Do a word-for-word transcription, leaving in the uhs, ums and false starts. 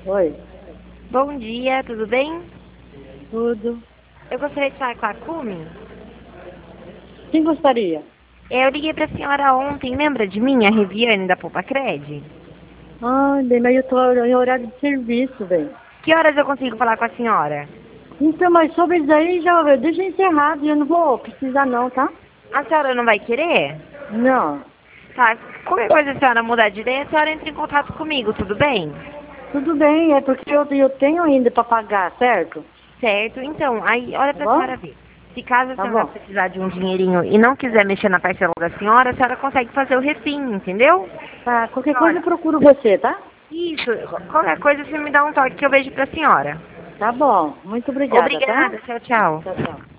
Oi, Bom dia, tudo bem? tudo. Eu gostaria de falar com a Kumi. Quem gostaria? Eu liguei para a senhora ontem, lembra de mim, a Reviane da Poupa Cred? Ai, bem, mas eu tô em horário de serviço, bem. Que horas eu consigo falar com a senhora? Então, mas sobre isso aí, já deixa encerrado, eu não vou precisar não, tá? A senhora não vai querer? Não, Tá, qualquer coisa a senhora mudar de ideia, a senhora entra em contato comigo, tudo bem? tudo bem, é porque eu, eu tenho ainda para pagar, certo? Certo, então, aí olha Tá para a senhora bom? ver. Se caso a Tá senhora bom, precisar de um dinheirinho e não quiser mexer na parcela da senhora, a senhora consegue fazer o refim, entendeu? tá, qualquer coisa eu Senhora, procuro você, tá? isso, qualquer coisa você me dá um toque que eu vejo para a senhora. Tá bom, muito obrigada, tá? Obrigada, tchau, tchau. Tchau, tchau.